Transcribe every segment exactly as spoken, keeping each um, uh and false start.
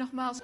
nogmaals.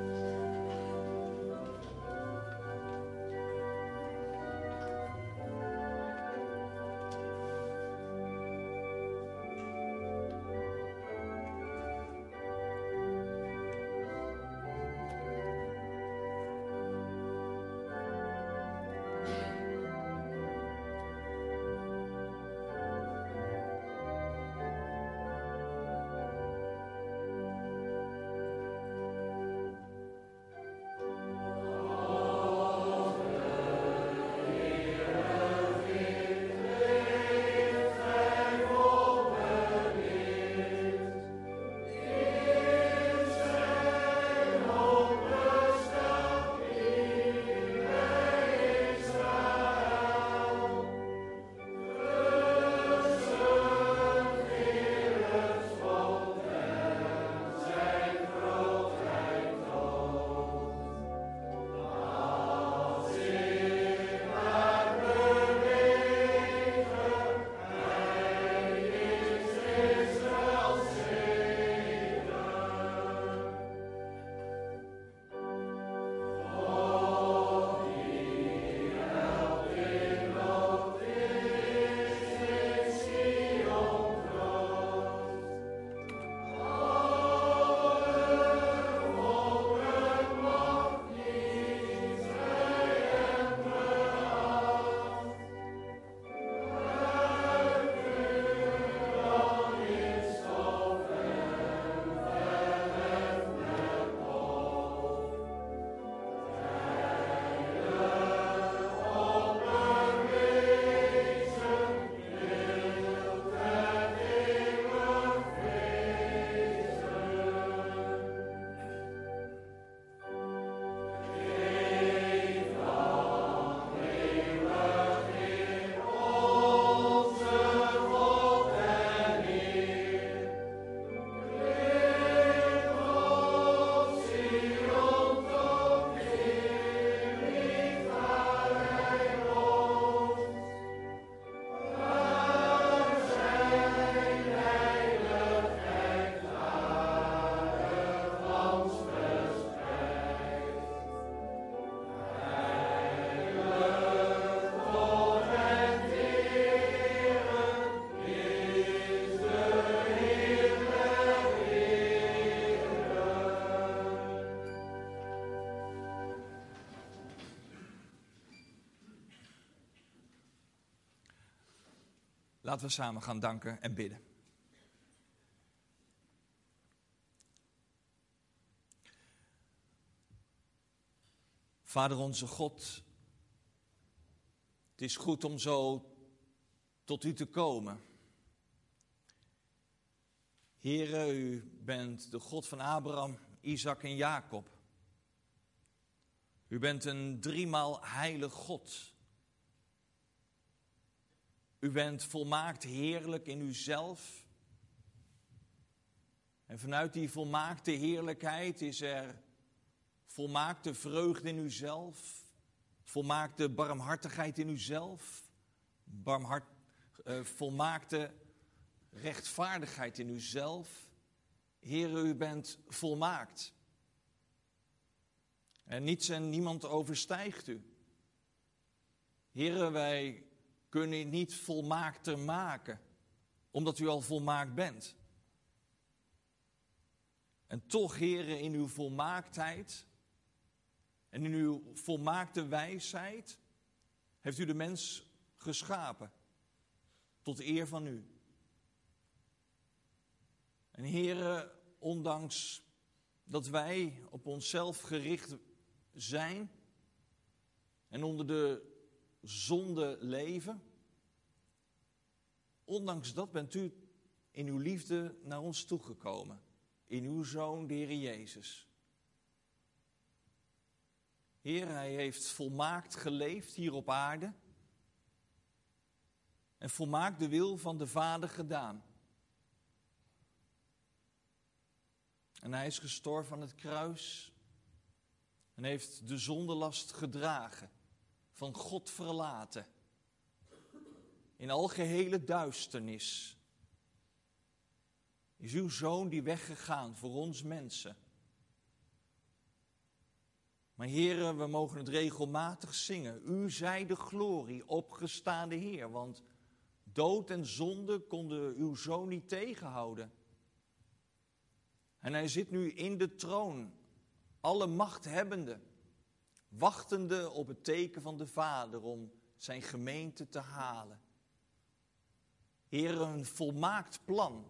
Laten we samen gaan danken en bidden. Vader onze God, het is goed om zo tot u te komen. Heere, u bent de God van Abraham, Isaac en Jacob. U bent een driemaal heilig God. U bent volmaakt heerlijk in uzelf. En vanuit die volmaakte heerlijkheid is er volmaakte vreugde in uzelf. Volmaakte barmhartigheid in uzelf. Barmhart, uh, volmaakte rechtvaardigheid in uzelf. Heere, u bent volmaakt. En niets en niemand overstijgt u. Heere, wij kunnen u niet volmaakter maken, omdat u al volmaakt bent. En toch, Heere, in uw volmaaktheid en in uw volmaakte wijsheid heeft u de mens geschapen tot eer van u. En Heere, ondanks dat wij op onszelf gericht zijn en onder de zonde leven, ondanks dat bent u in uw liefde naar ons toegekomen. In uw Zoon, de Heer Jezus. Heer, hij heeft volmaakt geleefd hier op aarde. En volmaakt de wil van de Vader gedaan. En hij is gestorven aan het kruis. En heeft de zondelast gedragen. Van God verlaten. In algehele duisternis. Is uw Zoon die weggegaan voor ons mensen. Maar heren, we mogen het regelmatig zingen. U zij de glorie, opgestaande Heer. Want dood en zonde konden uw zoon niet tegenhouden. En hij zit nu in de troon, alle macht hebbende, wachtende op het teken van de Vader om zijn gemeente te halen. Heer, een volmaakt plan,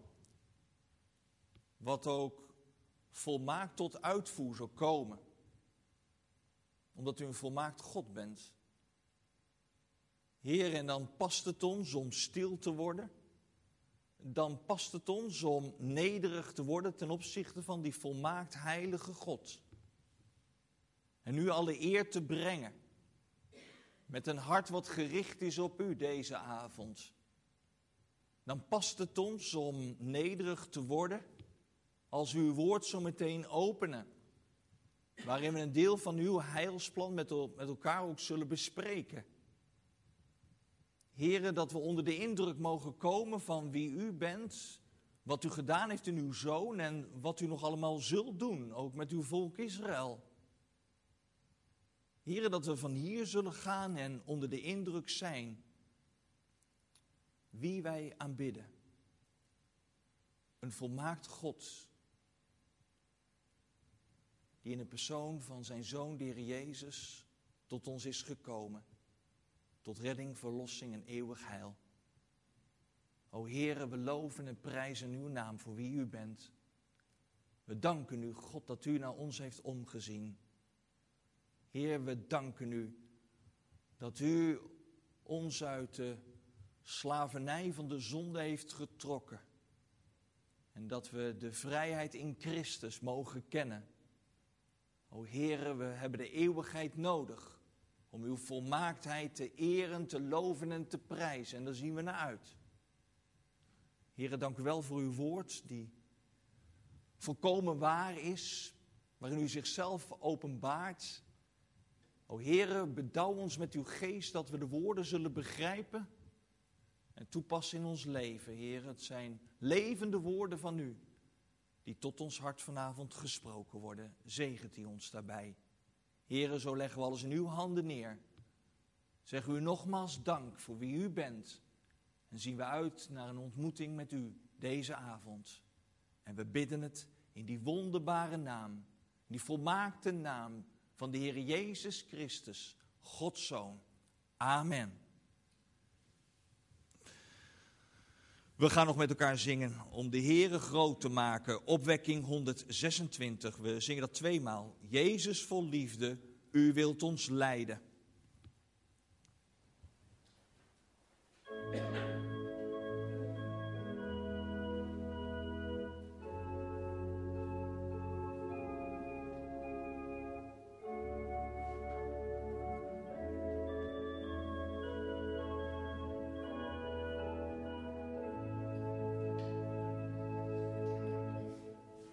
wat ook volmaakt tot uitvoer zal komen. Omdat u een volmaakt God bent. Heer, en dan past het ons om stil te worden. Dan past het ons om nederig te worden ten opzichte van die volmaakt heilige God. En u alle eer te brengen. Met een hart wat gericht is op u deze avond. Dan past het ons om nederig te worden als u uw woord zo meteen openen. Waarin we een deel van uw heilsplan met, met elkaar ook zullen bespreken. Heren, dat we onder de indruk mogen komen van wie u bent, wat u gedaan heeft in uw Zoon en wat u nog allemaal zult doen, ook met uw volk Israël. Heren, dat we van hier zullen gaan en onder de indruk zijn wie wij aanbidden. Een volmaakt God, die in de persoon van zijn Zoon, de Heer Jezus, tot ons is gekomen. Tot redding, verlossing en eeuwig heil. O Heere, we loven en prijzen uw naam voor wie u bent. We danken u, God, dat u naar ons heeft omgezien. Heer, we danken u dat u ons uit de slavernij van de zonde heeft getrokken. En dat we de vrijheid in Christus mogen kennen. O Heere, we hebben de eeuwigheid nodig om uw volmaaktheid te eren, te loven en te prijzen. En daar zien we naar uit. Heere, dank u wel voor uw woord die volkomen waar is, waarin u zichzelf openbaart. O Heere, bedouw ons met uw geest dat we de woorden zullen begrijpen en toepassen in ons leven. Heere, het zijn levende woorden van u die tot ons hart vanavond gesproken worden. Zegent u ons daarbij. Heere, zo leggen we alles in uw handen neer. Zeggen u nogmaals dank voor wie u bent. En zien we uit naar een ontmoeting met u deze avond. En we bidden het in die wonderbare naam, in die volmaakte naam van de Heer Jezus Christus, Gods Zoon. Amen. We gaan nog met elkaar zingen om de Heere groot te maken. Opwekking honderdzesentwintig. We zingen dat tweemaal. Jezus vol liefde, u wilt ons leiden.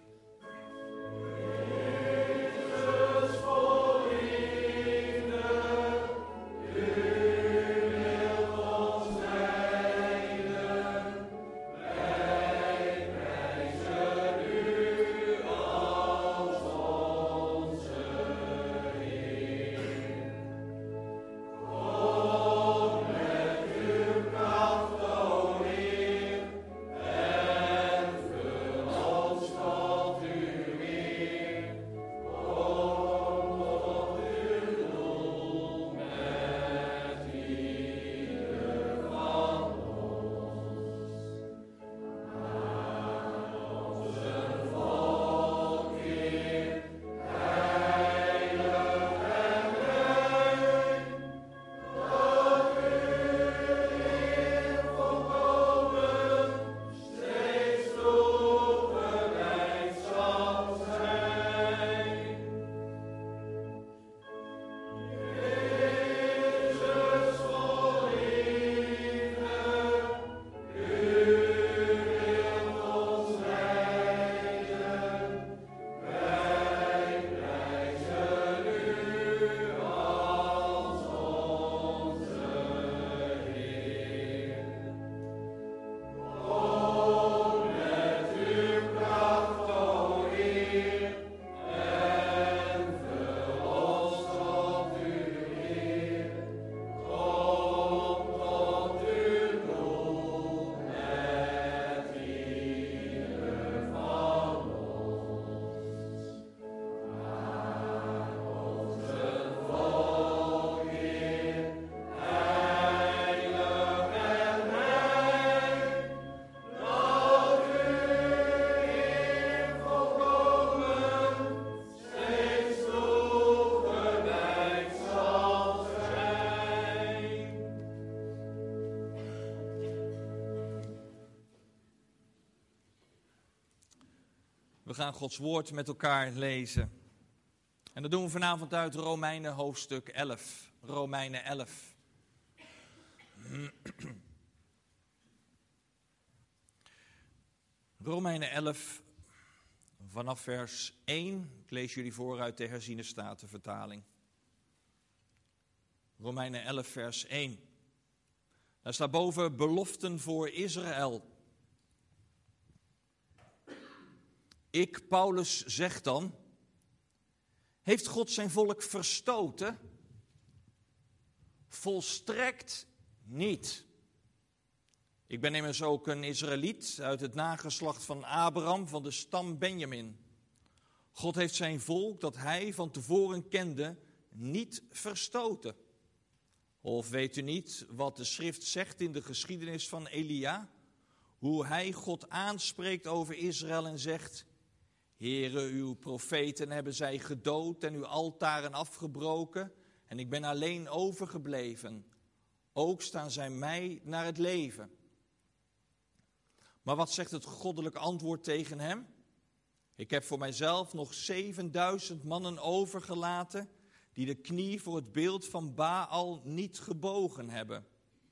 Jezus vol liefde. We gaan Gods woord met elkaar lezen. En dat doen we vanavond uit Romeinen hoofdstuk elf. Romeinen elf. Romeinen elf, vanaf vers één. Ik lees jullie voor uit de herziene statenvertaling. Romeinen elf, vers één. Daar staat boven beloften voor Israël. Ik, Paulus, zeg dan, heeft God zijn volk verstoten? Volstrekt niet. Ik ben immers ook een Israëliet uit het nageslacht van Abraham van de stam Benjamin. God heeft zijn volk dat hij van tevoren kende niet verstoten. Of weet u niet wat de schrift zegt in de geschiedenis van Elia? Hoe hij God aanspreekt over Israël en zegt: Heere, uw profeten hebben zij gedood en uw altaren afgebroken en ik ben alleen overgebleven. Ook staan zij mij naar het leven. Maar wat zegt het goddelijk antwoord tegen hem? Ik heb voor mijzelf nog zevenduizend mannen overgelaten die de knie voor het beeld van Baal niet gebogen hebben.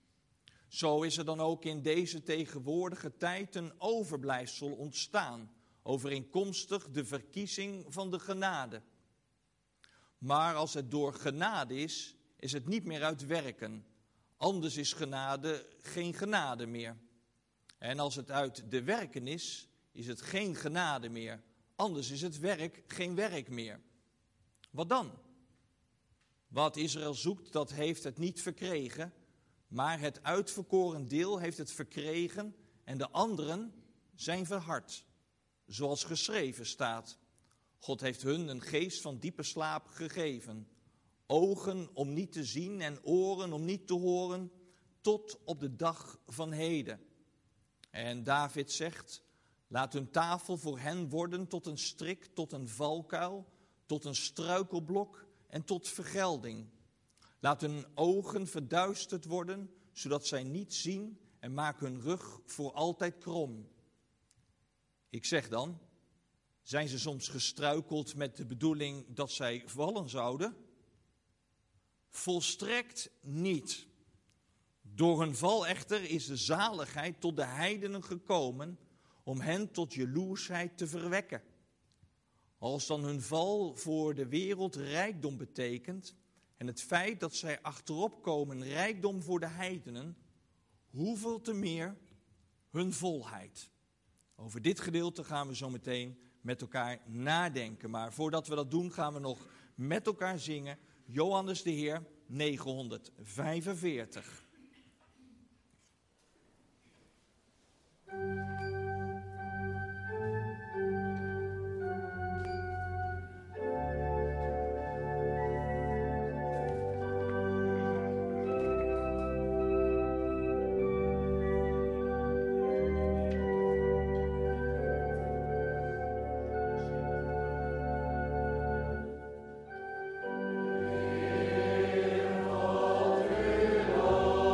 Zo is er dan ook in deze tegenwoordige tijd een overblijfsel ontstaan, overeenkomstig de verkiezing van de genade. Maar als het door genade is, is het niet meer uit werken. Anders is genade geen genade meer. En als het uit de werken is, is het geen genade meer. Anders is het werk geen werk meer. Wat dan? Wat Israël zoekt, dat heeft het niet verkregen. Maar het uitverkoren deel heeft het verkregen en de anderen zijn verhard. Zoals geschreven staat. God heeft hun een geest van diepe slaap gegeven. Ogen om niet te zien en oren om niet te horen, tot op de dag van heden. En David zegt: laat hun tafel voor hen worden tot een strik, tot een valkuil, tot een struikelblok en tot vergelding. Laat hun ogen verduisterd worden, zodat zij niet zien, en maak hun rug voor altijd krom. Ik zeg dan, zijn ze soms gestruikeld met de bedoeling dat zij vallen zouden? Volstrekt niet. Door hun val echter is de zaligheid tot de heidenen gekomen om hen tot jaloersheid te verwekken. Als dan hun val voor de wereld rijkdom betekent en het feit dat zij achterop komen rijkdom voor de heidenen, hoeveel te meer hun volheid. Over dit gedeelte gaan we zo meteen met elkaar nadenken. Maar voordat we dat doen gaan we nog met elkaar zingen Johannes de Heer negenhonderdvijfenveertig. Oh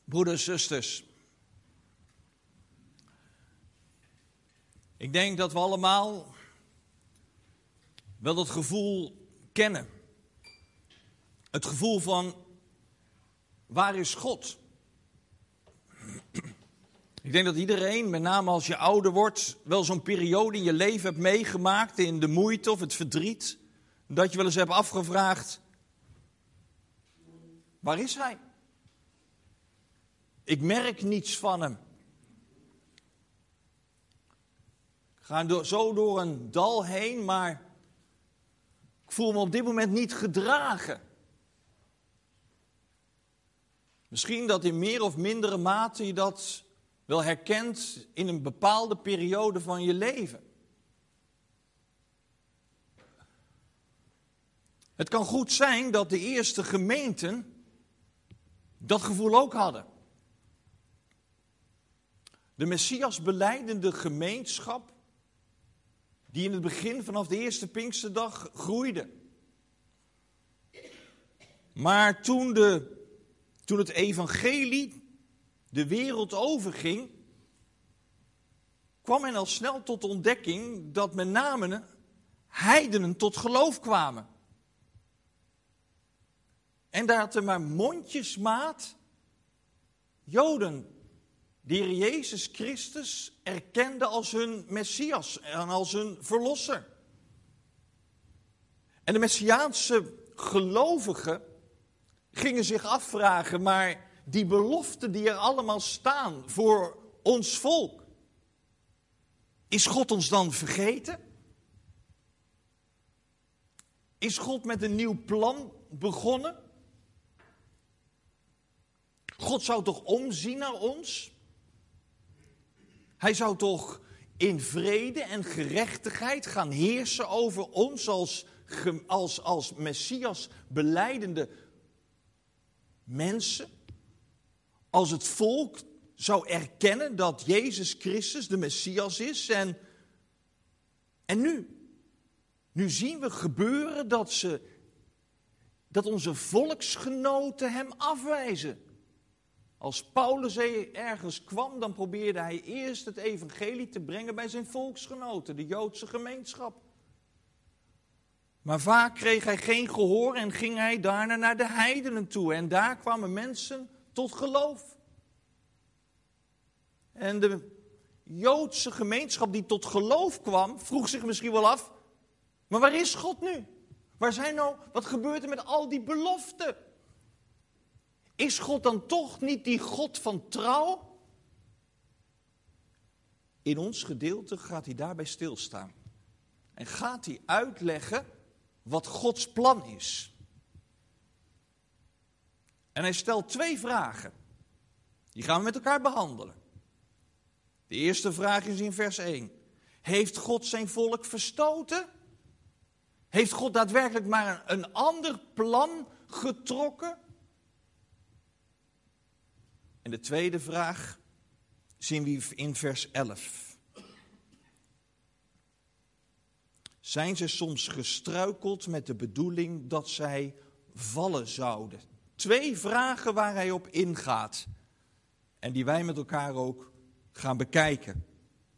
Broeders, zusters. Ik denk dat we allemaal wel dat gevoel kennen. Het gevoel van, waar is God? Ik denk dat iedereen, met name als je ouder wordt, wel zo'n periode in je leven hebt meegemaakt, in de moeite of het verdriet, dat je wel eens hebt afgevraagd, waar is hij? Ik merk niets van hem. Ik ga door, zo door een dal heen, maar ik voel me op dit moment niet gedragen. Misschien dat in meer of mindere mate je dat wel herkent in een bepaalde periode van je leven. Het kan goed zijn dat de eerste gemeenten dat gevoel ook hadden. De Messias belijdende gemeenschap, die in het begin vanaf de eerste Pinksterdag groeide. Maar toen, de, toen het evangelie de wereld overging, kwam men al snel tot de ontdekking dat met name heidenen tot geloof kwamen. En dat er maar mondjesmaat Joden die Heer Jezus Christus erkenden als hun Messias en als hun verlosser. En de Messiaanse gelovigen gingen zich afvragen, maar die beloften die er allemaal staan voor ons volk, is God ons dan vergeten? Is God met een nieuw plan begonnen? God zou toch omzien naar ons? Hij zou toch in vrede en gerechtigheid gaan heersen over ons als, als, als Messias belijdende mensen? Als het volk zou erkennen dat Jezus Christus de Messias is. En, en nu, nu zien we gebeuren dat, ze, dat onze volksgenoten hem afwijzen. Als Paulus ergens kwam, dan probeerde hij eerst het evangelie te brengen bij zijn volksgenoten, de Joodse gemeenschap. Maar vaak kreeg hij geen gehoor en ging hij daarna naar de heidenen toe. En daar kwamen mensen tot geloof. En de Joodse gemeenschap die tot geloof kwam, vroeg zich misschien wel af, maar waar is God nu? Waar zijn nou, wat gebeurt er met al die beloften? Is God dan toch niet die God van trouw? In ons gedeelte gaat hij daarbij stilstaan. En gaat hij uitleggen wat Gods plan is. En hij stelt twee vragen. Die gaan we met elkaar behandelen. De eerste vraag is in vers één. Heeft God zijn volk verstoten? Heeft God daadwerkelijk maar een, een ander plan getrokken? En de tweede vraag zien we in vers elf. Zijn ze soms gestruikeld met de bedoeling dat zij vallen zouden? Twee vragen waar hij op ingaat. En die wij met elkaar ook gaan bekijken.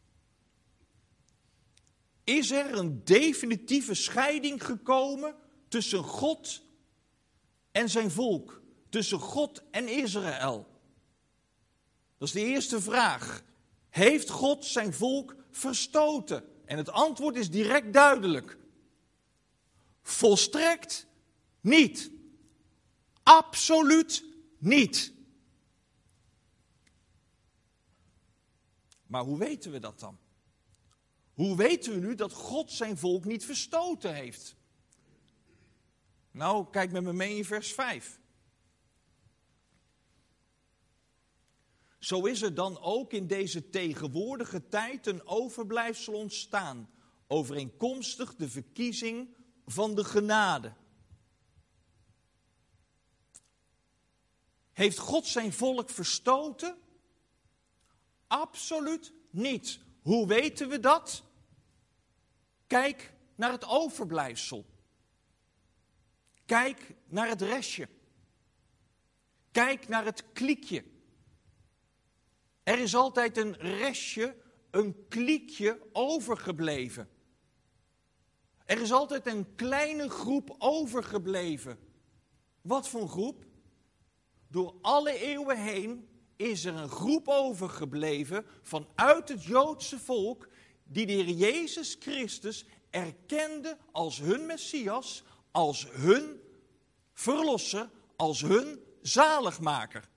Is er een definitieve scheiding gekomen tussen God en zijn volk? Tussen God en Israël? Dat is de eerste vraag. Heeft God zijn volk verstoten? En het antwoord is direct duidelijk. Volstrekt niet. Absoluut niet. Maar hoe weten we dat dan? Hoe weten we nu dat God zijn volk niet verstoten heeft? Nou, kijk met me mee in vers vijf. Zo is er dan ook in deze tegenwoordige tijd een overblijfsel ontstaan, overeenkomstig de verkiezing van de genade. Heeft God zijn volk verstoten? Absoluut niet. Hoe weten we dat? Kijk naar het overblijfsel. Kijk naar het restje. Kijk naar het kliekje. Er is altijd een restje, een kliekje overgebleven. Er is altijd een kleine groep overgebleven. Wat voor een groep? Door alle eeuwen heen is er een groep overgebleven vanuit het Joodse volk die de Heer Jezus Christus erkende als hun Messias, als hun verlosser, als hun zaligmaker.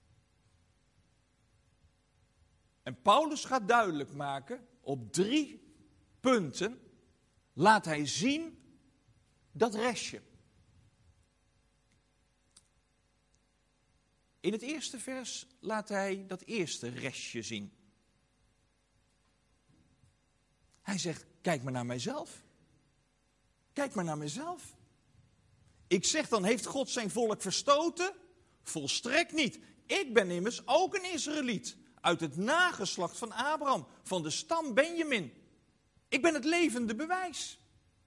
En Paulus gaat duidelijk maken, op drie punten laat hij zien dat restje. In het eerste vers laat hij dat eerste restje zien. Hij zegt, kijk maar naar mijzelf. Kijk maar naar mijzelf. Ik zeg dan, heeft God zijn volk verstoten? Volstrekt niet. Ik ben immers ook een Israëliet. Uit het nageslacht van Abraham, van de stam Benjamin. Ik ben het levende bewijs.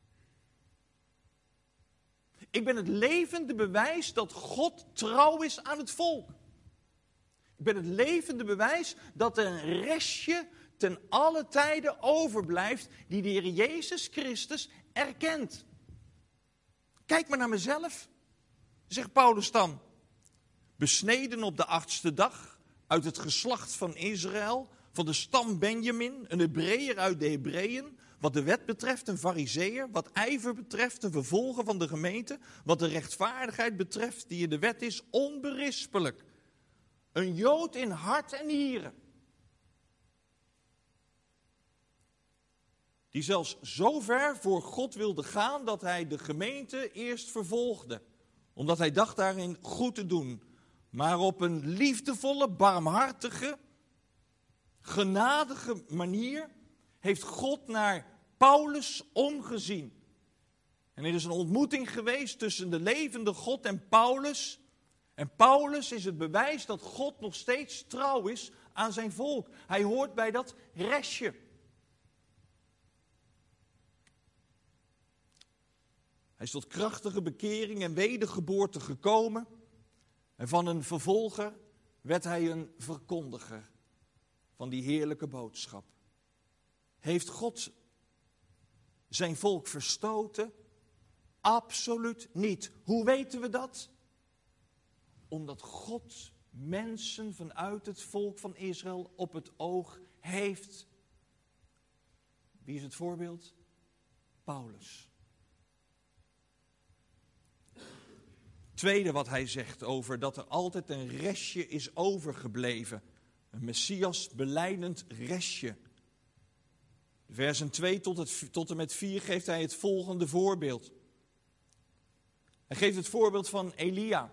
Ik ben het levende bewijs dat God trouw is aan het volk. Ik ben het levende bewijs dat er een restje ten alle tijden overblijft die de Heer Jezus Christus erkent. Kijk maar naar mezelf, zegt Paulus dan. Besneden op de achtste dag uit het geslacht van Israël, van de stam Benjamin, een Hebreeër uit de Hebreeën. Wat de wet betreft een Farizeeër, wat ijver betreft een vervolger van de gemeente, wat de rechtvaardigheid betreft die in de wet is, onberispelijk. Een Jood in hart en nieren. Die zelfs zo ver voor God wilde gaan dat hij de gemeente eerst vervolgde. Omdat hij dacht daarin goed te doen. Maar op een liefdevolle, barmhartige, genadige manier heeft God naar Paulus omgezien. En er is een ontmoeting geweest tussen de levende God en Paulus. En Paulus is het bewijs dat God nog steeds trouw is aan zijn volk. Hij hoort bij dat restje. Hij is tot krachtige bekering en wedergeboorte gekomen. En van een vervolger werd hij een verkondiger van die heerlijke boodschap. Heeft God zijn volk verstoten? Absoluut niet. Hoe weten we dat? Omdat God mensen vanuit het volk van Israël op het oog heeft. Wie is het voorbeeld? Paulus. Tweede wat hij zegt over dat er altijd een restje is overgebleven. Een Messias belijdend restje. Versen twee tot, het, tot en met vier geeft hij het volgende voorbeeld. Hij geeft het voorbeeld van Elia.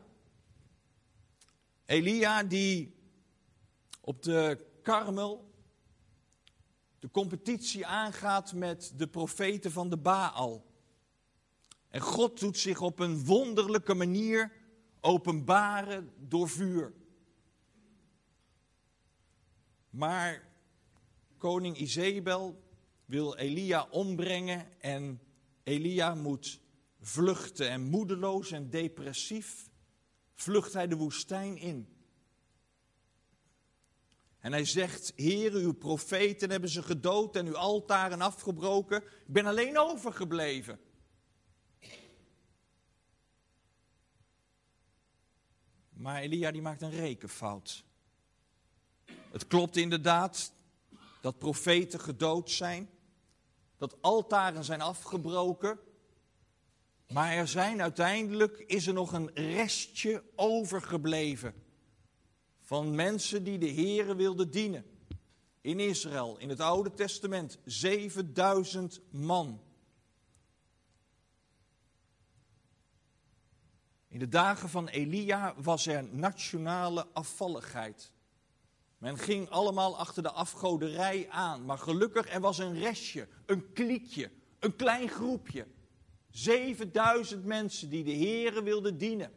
Elia die op de Karmel de competitie aangaat met de profeten van de Baal. En God doet zich op een wonderlijke manier openbaren door vuur. Maar koning Izebel wil Elia ombrengen en Elia moet vluchten. En moedeloos en depressief vlucht hij de woestijn in. En hij zegt, Heere, uw profeten hebben ze gedood en uw altaren afgebroken. Ik ben alleen overgebleven. Maar Elia die maakt een rekenfout. Het klopt inderdaad dat profeten gedood zijn. Dat altaren zijn afgebroken. Maar er zijn uiteindelijk, is er nog een restje overgebleven. Van mensen die de Heere wilden dienen. In Israël, in het Oude Testament, zevenduizend man. In de dagen van Elia was er nationale afvalligheid. Men ging allemaal achter de afgoderij aan. Maar gelukkig, er was een restje, een kliekje, een klein groepje. zevenduizend mensen die de Heere wilden dienen.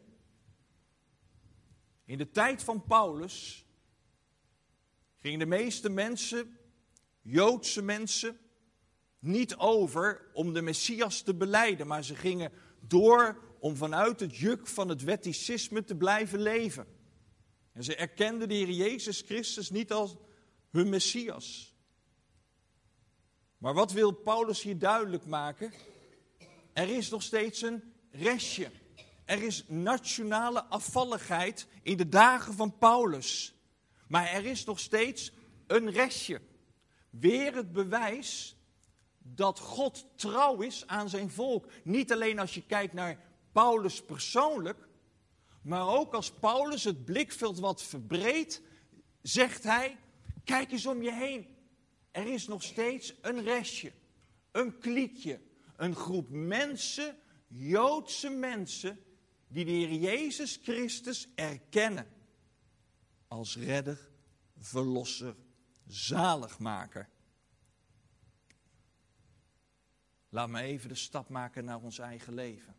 In de tijd van Paulus gingen de meeste mensen, Joodse mensen, niet over om de Messias te belijden. Maar ze gingen door om vanuit het juk van het wetticisme te blijven leven. En ze erkenden de Heer Jezus Christus niet als hun Messias. Maar wat wil Paulus hier duidelijk maken? Er is nog steeds een restje. Er is nationale afvalligheid in de dagen van Paulus. Maar er is nog steeds een restje. Weer het bewijs dat God trouw is aan zijn volk. Niet alleen als je kijkt naar Paulus persoonlijk, maar ook als Paulus het blikveld wat verbreedt, zegt hij, kijk eens om je heen. Er is nog steeds een restje, een kliekje, een groep mensen, Joodse mensen, die de Heer Jezus Christus erkennen als redder, verlosser, zaligmaker. Laat me even de stap maken naar ons eigen leven.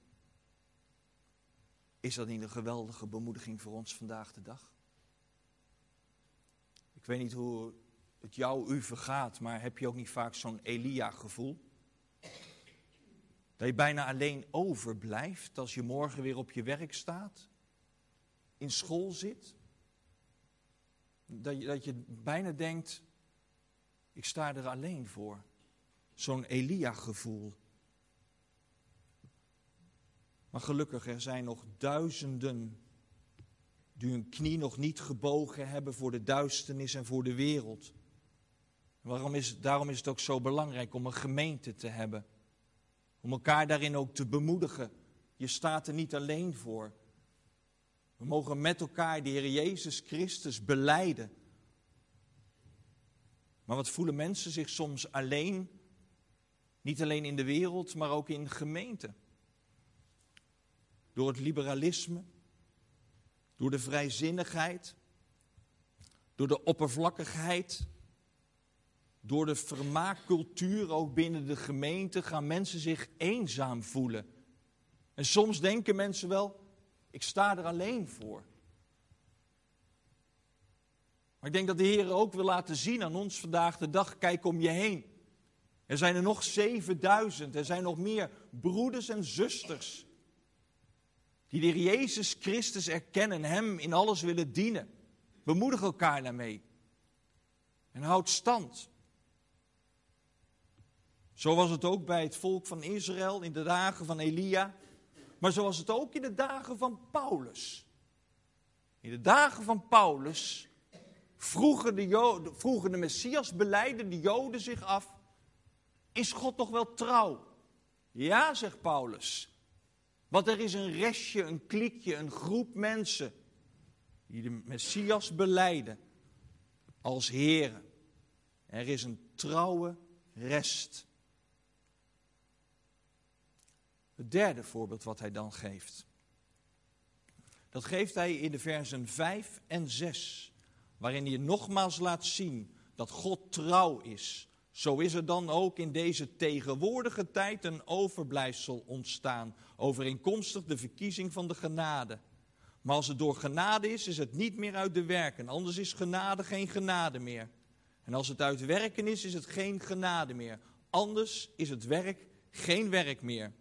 Is dat niet een geweldige bemoediging voor ons vandaag de dag? Ik weet niet hoe het jou, u vergaat, maar heb je ook niet vaak zo'n Elia-gevoel? Dat je bijna alleen overblijft als je morgen weer op je werk staat, in school zit. Dat je, dat je bijna denkt, ik sta er alleen voor. Zo'n Elia-gevoel. Maar gelukkig, er zijn nog duizenden die hun knie nog niet gebogen hebben voor de duisternis en voor de wereld. Waarom is, daarom is het ook zo belangrijk om een gemeente te hebben. Om elkaar daarin ook te bemoedigen. Je staat er niet alleen voor. We mogen met elkaar de Heer Jezus Christus belijden. Maar wat voelen mensen zich soms alleen? Niet alleen in de wereld, maar ook in gemeenten. Door het liberalisme, door de vrijzinnigheid, door de oppervlakkigheid, door de vermaakcultuur ook binnen de gemeente gaan mensen zich eenzaam voelen. En soms denken mensen wel, ik sta er alleen voor. Maar ik denk dat de Heer ook wil laten zien aan ons vandaag de dag, kijk om je heen. Er zijn er nog zevenduizend, er zijn nog meer broeders en zusters die de Heer Jezus Christus erkennen, hem in alles willen dienen. Bemoedig elkaar daarmee. En houd stand. Zo was het ook bij het volk van Israël in de dagen van Elia. Maar zo was het ook in de dagen van Paulus. In de dagen van Paulus vroegen de, Joden, vroegen de Messias belijdende Joden zich af, is God toch wel trouw? Ja, zegt Paulus. Want er is een restje, een kliekje, een groep mensen die de Messias belijden als Heere. Er is een trouwe rest. Het derde voorbeeld wat hij dan geeft. Dat geeft hij in de versen vijf en zes. Waarin hij nogmaals laat zien dat God trouw is. Zo is er dan ook in deze tegenwoordige tijd een overblijfsel ontstaan. Overeenkomstig de verkiezing van de genade. Maar als het door genade is, is het niet meer uit de werken. Anders is genade geen genade meer. En als het uit werken is, is het geen genade meer. Anders is het werk geen werk meer.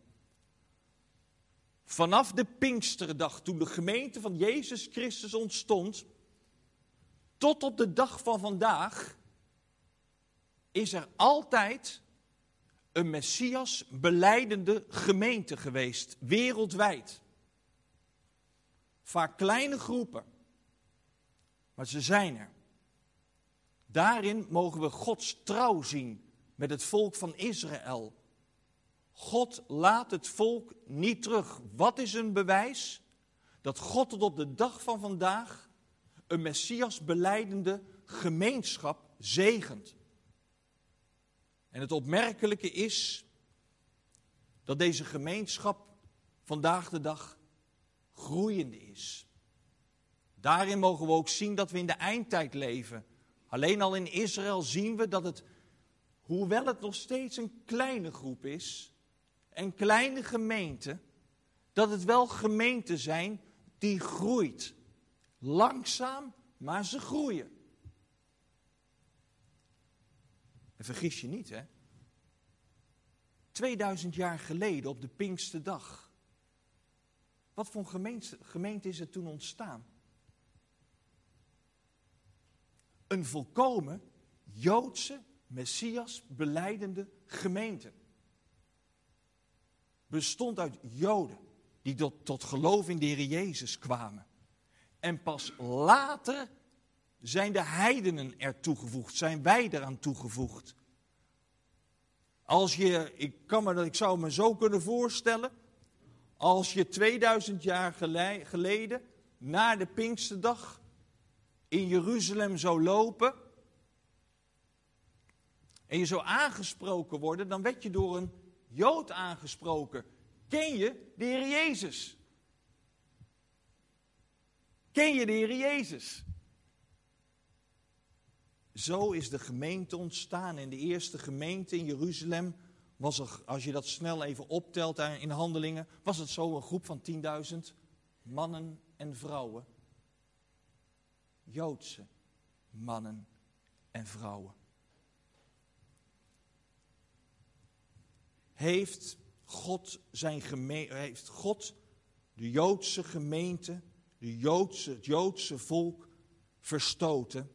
Vanaf de Pinksterdag, toen de gemeente van Jezus Christus ontstond, tot op de dag van vandaag, is er altijd een Messias belijdende gemeente geweest, wereldwijd. Vaak kleine groepen, maar ze zijn er. Daarin mogen we Gods trouw zien met het volk van Israël. God laat het volk niet terug. Wat is een bewijs? Dat God tot op de dag van vandaag een Messias belijdende gemeenschap zegent. En het opmerkelijke is dat deze gemeenschap vandaag de dag groeiende is. Daarin mogen we ook zien dat we in de eindtijd leven. Alleen al in Israël zien we dat het, hoewel het nog steeds een kleine groep is, een kleine gemeente, dat het wel gemeenten zijn die groeit. Langzaam, maar ze groeien. En vergis je niet, hè. tweeduizend jaar geleden op de Pinksterdag. Wat voor gemeente, gemeente is er toen ontstaan? een volkomen Joodse, Messias belijdende gemeente. Bestond uit Joden die tot, tot geloof in de Heer Jezus kwamen. En pas later zijn de heidenen er toegevoegd, zijn wij eraan toegevoegd. Als je, ik, kan me, ik zou me zo kunnen voorstellen, als je tweeduizend jaar geleden, na de Pinksterdag, in Jeruzalem zou lopen en je zou aangesproken worden, dan werd je door een Jood aangesproken. Ken je de Heer Jezus? Ken je de Heer Jezus? Zo is de gemeente ontstaan. En de eerste gemeente in Jeruzalem was er, als je dat snel even optelt in Handelingen, was het zo een groep van tienduizend mannen en vrouwen. Joodse mannen en vrouwen. Heeft God, zijn geme- heeft God de Joodse gemeente, de Joodse, het Joodse volk verstoten?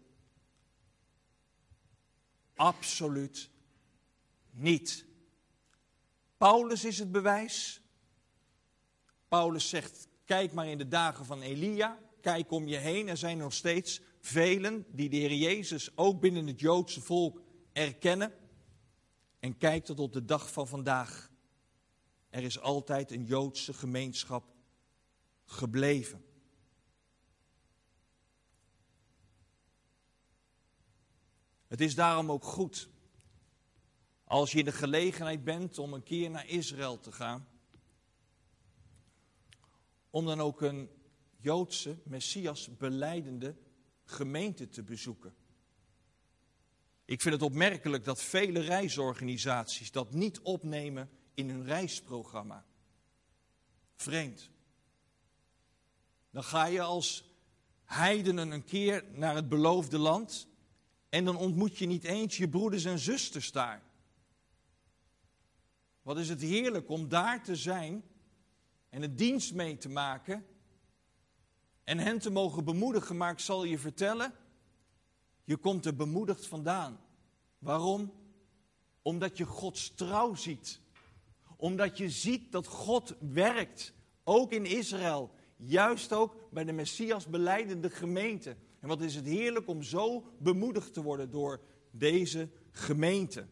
Absoluut niet. Paulus is het bewijs. Paulus zegt, kijk maar in de dagen van Elia, kijk om je heen. Er zijn nog steeds velen die de Heer Jezus ook binnen het Joodse volk erkennen. En kijk tot op de dag van vandaag. Er is altijd een Joodse gemeenschap gebleven. Het is daarom ook goed, als je in de gelegenheid bent om een keer naar Israël te gaan, om dan ook een Joodse, Messias belijdende gemeente te bezoeken. Ik vind het opmerkelijk dat vele reisorganisaties dat niet opnemen in hun reisprogramma. Vreemd. Dan ga je als heidenen een keer naar het beloofde land en dan ontmoet je niet eens je broeders en zusters daar. Wat is het heerlijk om daar te zijn en een dienst mee te maken en hen te mogen bemoedigen. Maar ik zal je vertellen, je komt er bemoedigd vandaan. Waarom? Omdat je Gods trouw ziet. Omdat je ziet dat God werkt, ook in Israël. Juist ook bij de Messias belijdende gemeente. En wat is het heerlijk om zo bemoedigd te worden door deze gemeente.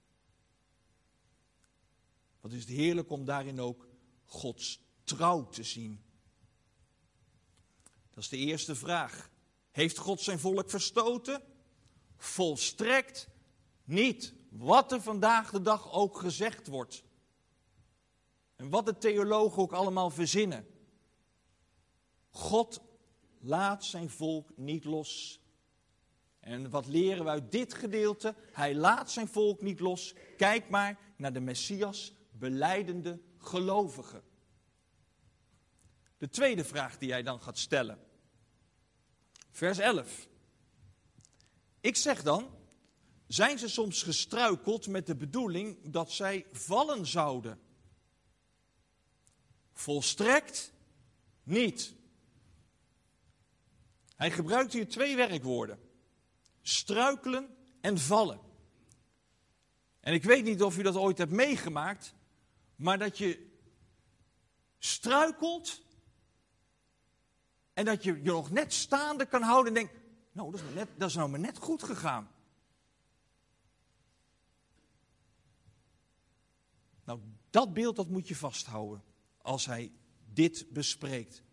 Wat is het heerlijk om daarin ook Gods trouw te zien. Dat is de eerste vraag. Heeft God zijn volk verstoten? Volstrekt niet. Wat er vandaag de dag ook gezegd wordt. En wat de theologen ook allemaal verzinnen. God laat zijn volk niet los. En wat leren we uit dit gedeelte? Hij laat zijn volk niet los. Kijk maar naar de Messias belijdende gelovigen. De tweede vraag die jij dan gaat stellen. Vers elf. Ik zeg dan, zijn ze soms gestruikeld met de bedoeling dat zij vallen zouden? Volstrekt niet. Hij gebruikt hier twee werkwoorden. Struikelen en vallen. En ik weet niet of u dat ooit hebt meegemaakt, maar dat je struikelt en dat je je nog net staande kan houden en denkt, nou, dat is, nou net, dat is nou maar net goed gegaan. Nou, dat beeld dat moet je vasthouden als hij dit bespreekt.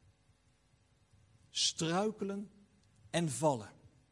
Struikelen en vallen.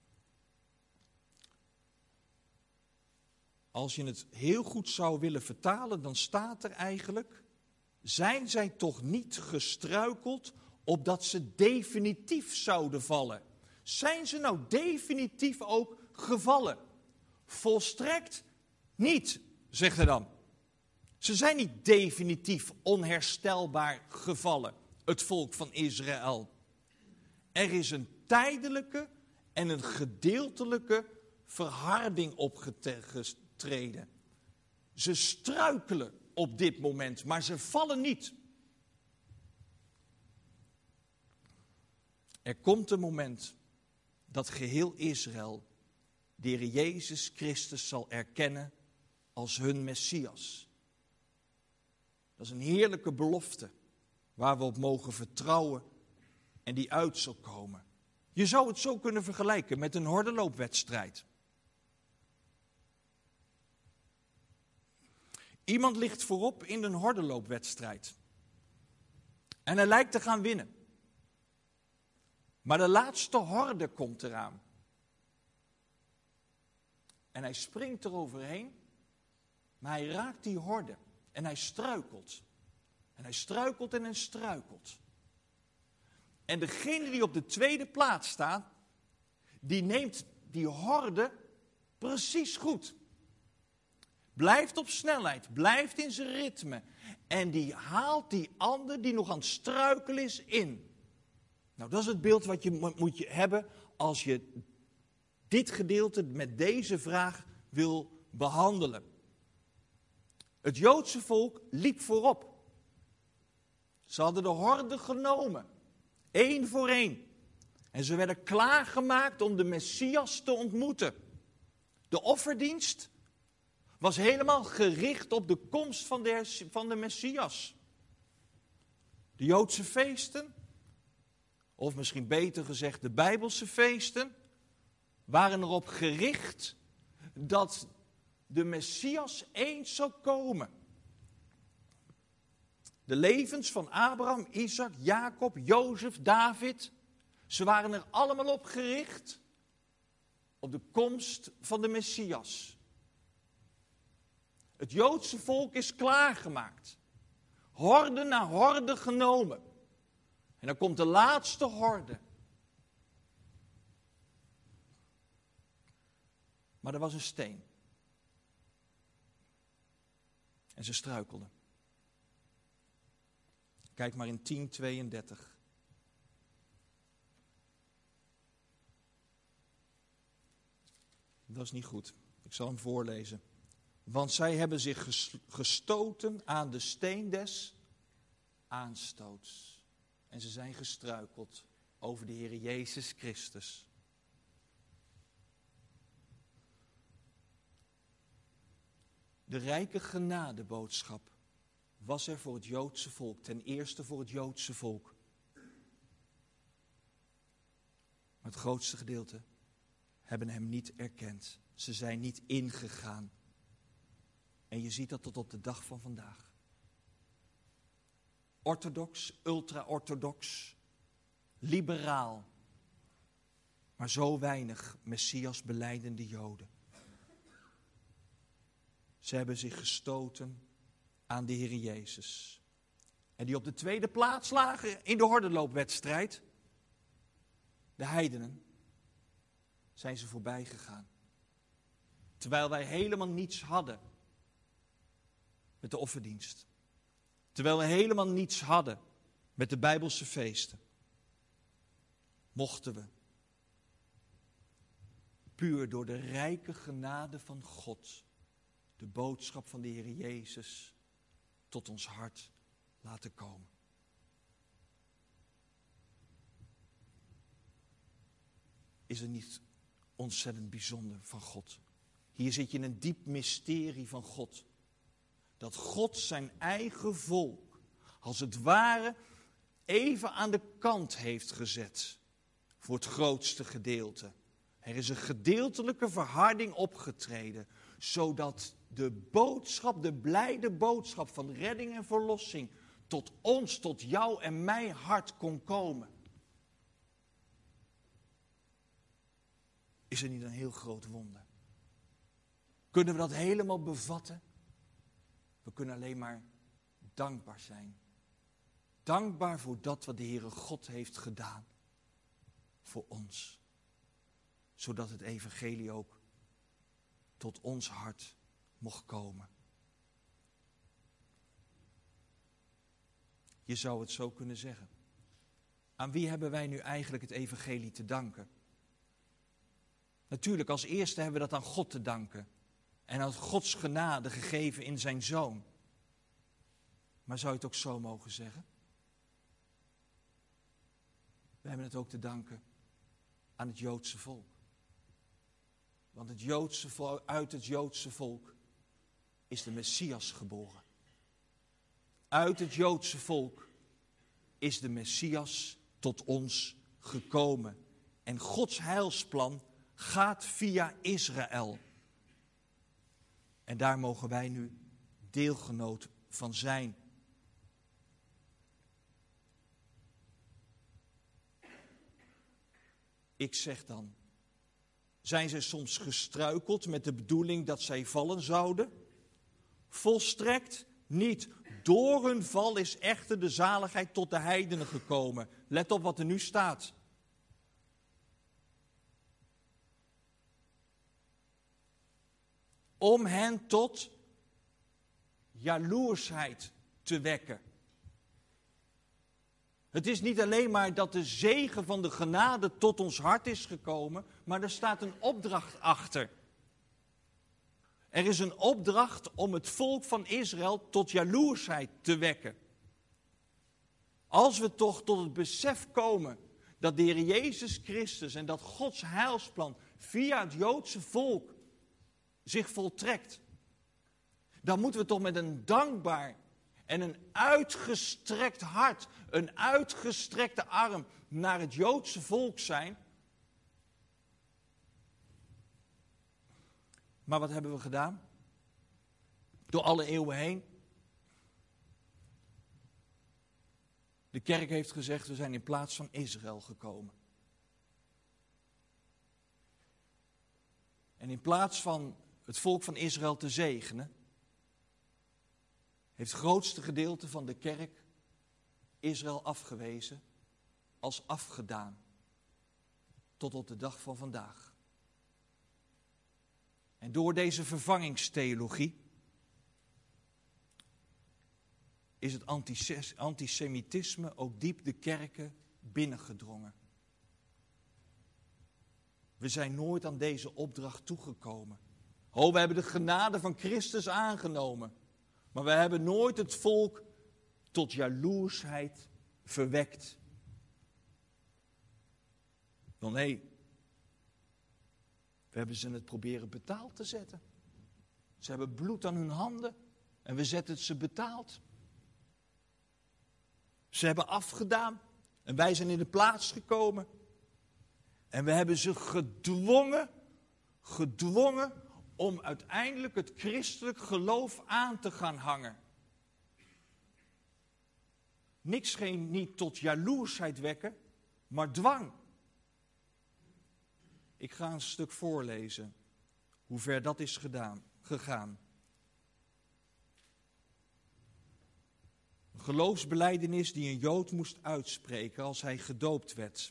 Als je het heel goed zou willen vertalen, dan staat er eigenlijk, zijn zij toch niet gestruikeld opdat ze definitief zouden vallen? Zijn ze nou definitief ook gevallen? Volstrekt niet, zegt hij dan. Ze zijn niet definitief onherstelbaar gevallen, het volk van Israël. Er is een tijdelijke en een gedeeltelijke verharding opgetreden. Ze struikelen op dit moment, maar ze vallen niet. Er komt een moment dat geheel Israël de Heer Jezus Christus zal erkennen als hun Messias. Dat is een heerlijke belofte waar we op mogen vertrouwen en die uit zal komen. Je zou het zo kunnen vergelijken met een hordenloopwedstrijd. Iemand ligt voorop in een hordenloopwedstrijd. En hij lijkt te gaan winnen. Maar de laatste horde komt eraan. En hij springt eroverheen, maar hij raakt die horde. En hij struikelt. En hij struikelt en hij struikelt. En degene die op de tweede plaats staat, die neemt die horde precies goed. Blijft op snelheid, blijft in zijn ritme. En die haalt die ander die nog aan het struikelen is in. Nou, dat is het beeld wat je moet je hebben als je dit gedeelte met deze vraag wil behandelen. Het Joodse volk liep voorop. Ze hadden de horde genomen, één voor één. En ze werden klaargemaakt om de Messias te ontmoeten. De offerdienst was helemaal gericht op de komst van de, van de Messias. De Joodse feesten, of misschien beter gezegd de Bijbelse feesten, waren erop gericht dat de Messias eens zou komen. De levens van Abraham, Isaac, Jacob, Jozef, David, ze waren er allemaal op gericht op de komst van de Messias. Het Joodse volk is klaargemaakt. Horde na horde genomen. En dan komt de laatste horde. Maar er was een steen. En ze struikelden. Kijk maar in tien tweeëndertig. Dat is niet goed. Ik zal hem voorlezen. Want zij hebben zich gestoten aan de steen des aanstoots. En ze zijn gestruikeld over de Heer Jezus Christus. De rijke genadeboodschap was er voor het Joodse volk, ten eerste voor het Joodse volk. Maar het grootste gedeelte hebben hem niet erkend. Ze zijn niet ingegaan. En je ziet dat tot op de dag van vandaag. Orthodox, ultra-orthodox, liberaal, maar zo weinig Messias belijdende Joden. Ze hebben zich gestoten aan de Heer Jezus. En die op de tweede plaats lagen in de hordenloopwedstrijd, de heidenen, zijn ze voorbij gegaan. Terwijl wij helemaal niets hadden met de offerdienst. Terwijl we helemaal niets hadden met de Bijbelse feesten. Mochten we, puur door de rijke genade van God, de boodschap van de Heer Jezus tot ons hart laten komen. Is het niet ontzettend bijzonder van God? Hier zit je in een diep mysterie van God. Dat God zijn eigen volk, als het ware, even aan de kant heeft gezet. Voor het grootste gedeelte. Er is een gedeeltelijke verharding opgetreden. Zodat de boodschap, de blijde boodschap van redding en verlossing tot ons, tot jou en mijn hart kon komen. Is er niet een heel groot wonder? Kunnen we dat helemaal bevatten? We kunnen alleen maar dankbaar zijn. Dankbaar voor dat wat de Heere God heeft gedaan voor ons. Zodat het evangelie ook tot ons hart mocht komen. Je zou het zo kunnen zeggen. Aan wie hebben wij nu eigenlijk het evangelie te danken? Natuurlijk, als eerste hebben we dat aan God te danken. En aan Gods genade gegeven in zijn Zoon. Maar zou je het ook zo mogen zeggen? We hebben het ook te danken aan het Joodse volk. Want het Joodse volk, uit het Joodse volk is de Messias geboren. Uit het Joodse volk is de Messias tot ons gekomen. En Gods heilsplan gaat via Israël. En daar mogen wij nu deelgenoot van zijn. Ik zeg dan, zijn zij soms gestruikeld met de bedoeling dat zij vallen zouden? Volstrekt niet. Door hun val is echter de zaligheid tot de heidenen gekomen. Let op wat er nu staat. Om hen tot jaloersheid te wekken. Het is niet alleen maar dat de zegen van de genade tot ons hart is gekomen, maar er staat een opdracht achter. Er is een opdracht om het volk van Israël tot jaloersheid te wekken. Als we toch tot het besef komen dat de Heer Jezus Christus en dat Gods heilsplan via het Joodse volk zich voltrekt, dan moeten we toch met een dankbaar en een uitgestrekt hart, een uitgestrekte arm naar het Joodse volk zijn. Maar wat hebben we gedaan? Door alle eeuwen heen. De kerk heeft gezegd, we zijn in plaats van Israël gekomen. En in plaats van het volk van Israël te zegenen, heeft het grootste gedeelte van de kerk Israël afgewezen als afgedaan. Tot op de dag van vandaag. En door deze vervangingstheologie is het antisemitisme ook diep de kerken binnengedrongen. We zijn nooit aan deze opdracht toegekomen. Oh, we hebben de genade van Christus aangenomen. Maar we hebben nooit het volk tot jaloersheid verwekt. Wel nee, we hebben ze het proberen betaald te zetten. Ze hebben bloed aan hun handen en we zetten het ze betaald. Ze hebben afgedaan en wij zijn in de plaats gekomen. En we hebben ze gedwongen, gedwongen om uiteindelijk het christelijk geloof aan te gaan hangen. Niks ging niet tot jaloersheid wekken, maar dwang. Ik ga een stuk voorlezen, hoe ver dat is gedaan, gegaan. Een geloofsbelijdenis die een Jood moest uitspreken als hij gedoopt werd.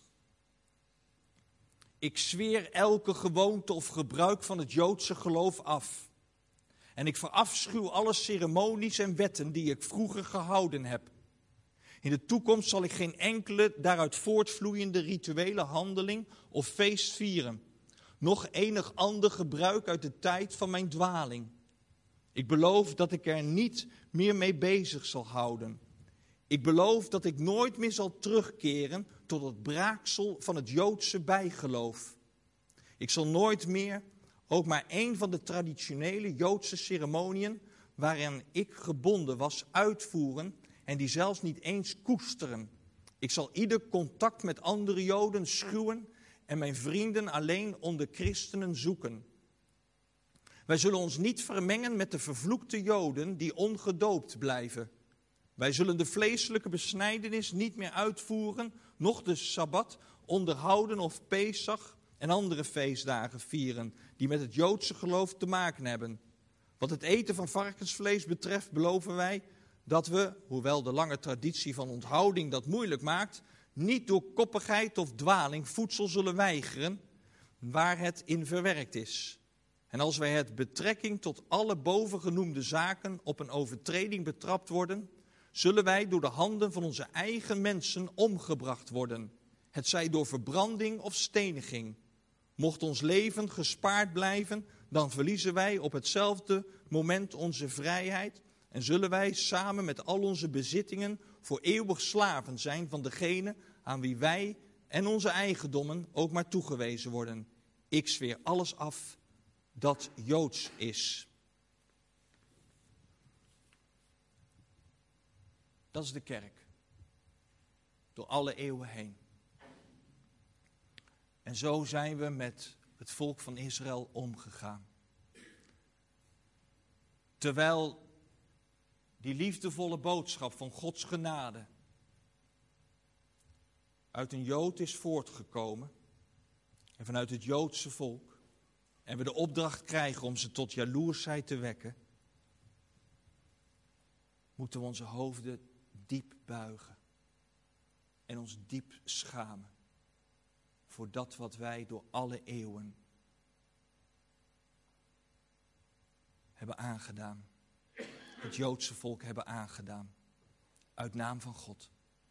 Ik zweer elke gewoonte of gebruik van het Joodse geloof af. En ik verafschuw alle ceremonies en wetten die ik vroeger gehouden heb. In de toekomst zal ik geen enkele daaruit voortvloeiende rituele handeling of feest vieren. Nog enig ander gebruik uit de tijd van mijn dwaling. Ik beloof dat ik er niet meer mee bezig zal houden. Ik beloof dat ik nooit meer zal terugkeren tot het braaksel van het Joodse bijgeloof. Ik zal nooit meer ook maar één van de traditionele Joodse ceremoniën waarin ik gebonden was uitvoeren en die zelfs niet eens koesteren. Ik zal ieder contact met andere Joden schuwen en mijn vrienden alleen onder christenen zoeken. Wij zullen ons niet vermengen met de vervloekte Joden die ongedoopt blijven. Wij zullen de vleeselijke besnijdenis niet meer uitvoeren, noch de Sabbat onderhouden of Pesach en andere feestdagen vieren die met het Joodse geloof te maken hebben. Wat het eten van varkensvlees betreft beloven wij dat we, hoewel de lange traditie van onthouding dat moeilijk maakt, niet door koppigheid of dwaling voedsel zullen weigeren waar het in verwerkt is. En als wij het betrekking tot alle bovengenoemde zaken op een overtreding betrapt worden, zullen wij door de handen van onze eigen mensen omgebracht worden. Het zij door verbranding of steniging. Mocht ons leven gespaard blijven, dan verliezen wij op hetzelfde moment onze vrijheid en zullen wij samen met al onze bezittingen voor eeuwig slaven zijn van degene aan wie wij en onze eigendommen ook maar toegewezen worden. Ik zweer alles af dat Joods is. Dat is de kerk. Door alle eeuwen heen. En zo zijn we met het volk van Israël omgegaan. Terwijl die liefdevolle boodschap van Gods genade uit een Jood is voortgekomen en vanuit het Joodse volk, en we de opdracht krijgen om ze tot jaloersheid te wekken, moeten we onze hoofden diep buigen en ons diep schamen voor dat wat wij door alle eeuwen hebben aangedaan. Het Joodse volk hebben aangedaan. Uit naam van God.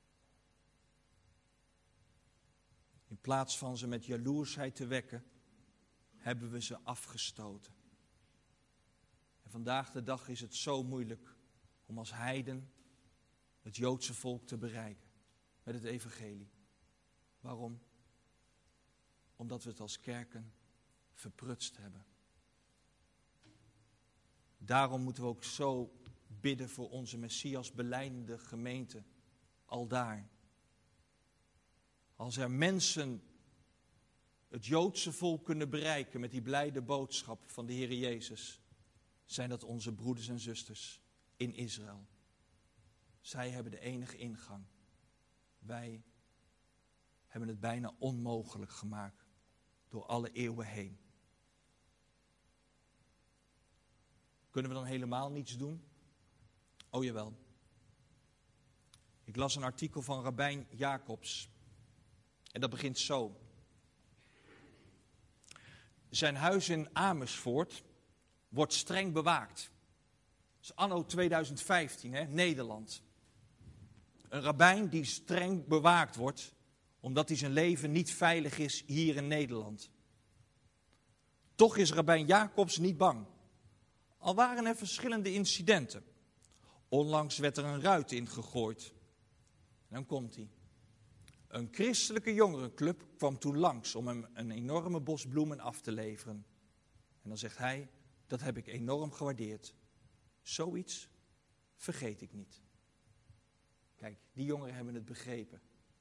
In plaats van ze met jaloersheid te wekken, hebben we ze afgestoten. En vandaag de dag is het zo moeilijk om als heiden het Joodse volk te bereiken met het evangelie. Waarom? Omdat we het als kerken verprutst hebben. Daarom moeten we ook zo bidden voor onze Messias belijdende gemeente, aldaar. Als er mensen het Joodse volk kunnen bereiken met die blijde boodschap van de Heer Jezus, zijn dat onze broeders en zusters in Israël. Zij hebben de enige ingang. Wij hebben het bijna onmogelijk gemaakt door alle eeuwen heen. Kunnen we dan helemaal niets doen? Oh jawel. Ik las een artikel van Rabbijn Jacobs. En dat begint zo. Zijn huis in Amersfoort wordt streng bewaakt. Dat is anno tweeduizend vijftien, hè, Nederland. Een rabbijn die streng bewaakt wordt, omdat hij zijn leven niet veilig is hier in Nederland. Toch is Rabbijn Jacobs niet bang. Al waren er verschillende incidenten. Onlangs werd er een ruit ingegooid. En dan komt hij. Een christelijke jongerenclub kwam toen langs om hem een enorme bos bloemen af te leveren. En dan zegt hij, dat heb ik enorm gewaardeerd. Zoiets vergeet ik niet. Kijk, die jongeren hebben het begrepen.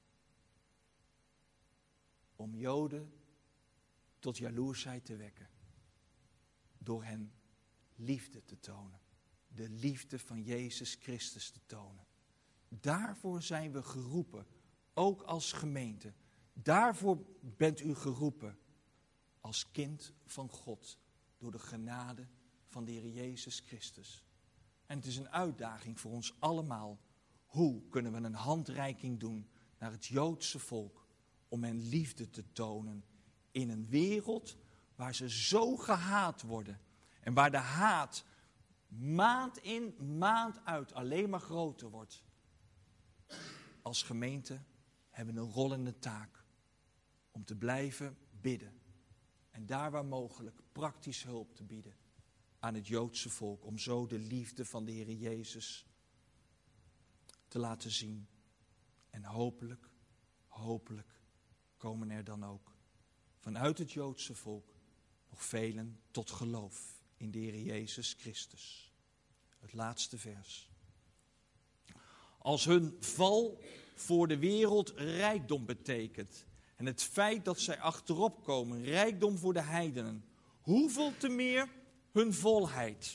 Om Joden tot jaloersheid te wekken. Door hen liefde te tonen. De liefde van Jezus Christus te tonen. Daarvoor zijn we geroepen, ook als gemeente. Daarvoor bent u geroepen als kind van God. Door de genade van de Heer Jezus Christus. En het is een uitdaging voor ons allemaal. Hoe kunnen we een handreiking doen naar het Joodse volk om hen liefde te tonen in een wereld waar ze zo gehaat worden en waar de haat maand in, maand uit alleen maar groter wordt. Als gemeente hebben we een rollende taak om te blijven bidden en daar waar mogelijk praktisch hulp te bieden aan het Joodse volk om zo de liefde van de Heer Jezus te laten zien. En hopelijk, hopelijk komen er dan ook vanuit het Joodse volk nog velen tot geloof in de Heer Jezus Christus. Het laatste vers. Als hun val voor de wereld rijkdom betekent en het feit dat zij achterop komen, rijkdom voor de heidenen, hoeveel te meer hun volheid.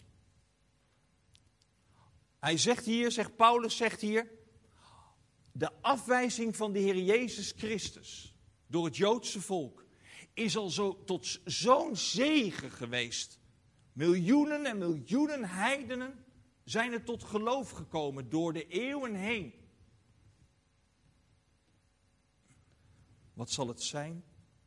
Hij zegt hier, zegt Paulus zegt hier, de afwijzing van de Heer Jezus Christus door het Joodse volk is al zo tot zo'n zegen geweest. Miljoenen en miljoenen heidenen zijn er tot geloof gekomen door de eeuwen heen. Wat zal het zijn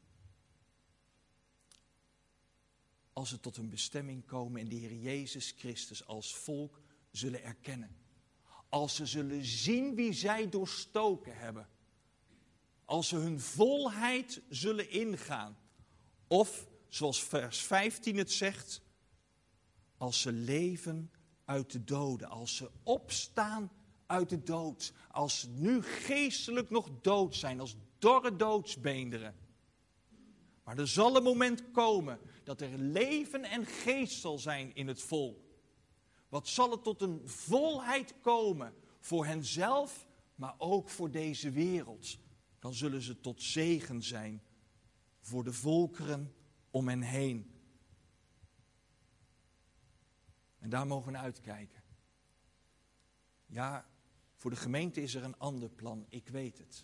als ze tot hun bestemming komen en de Heer Jezus Christus als volk zullen erkennen? Als ze zullen zien wie zij doorstoken hebben. Als ze hun volheid zullen ingaan. Of, zoals vers vijftien het zegt, als ze leven uit de doden. Als ze opstaan uit de dood. Als ze nu geestelijk nog dood zijn. Als dorre doodsbeenderen. Maar er zal een moment komen dat er leven en geest zal zijn in het volk. Wat zal er tot een volheid komen voor henzelf, maar ook voor deze wereld. Dan zullen ze tot zegen zijn voor de volkeren om hen heen. En daar mogen we naar uitkijken. Ja, voor de gemeente is er een ander plan, ik weet het.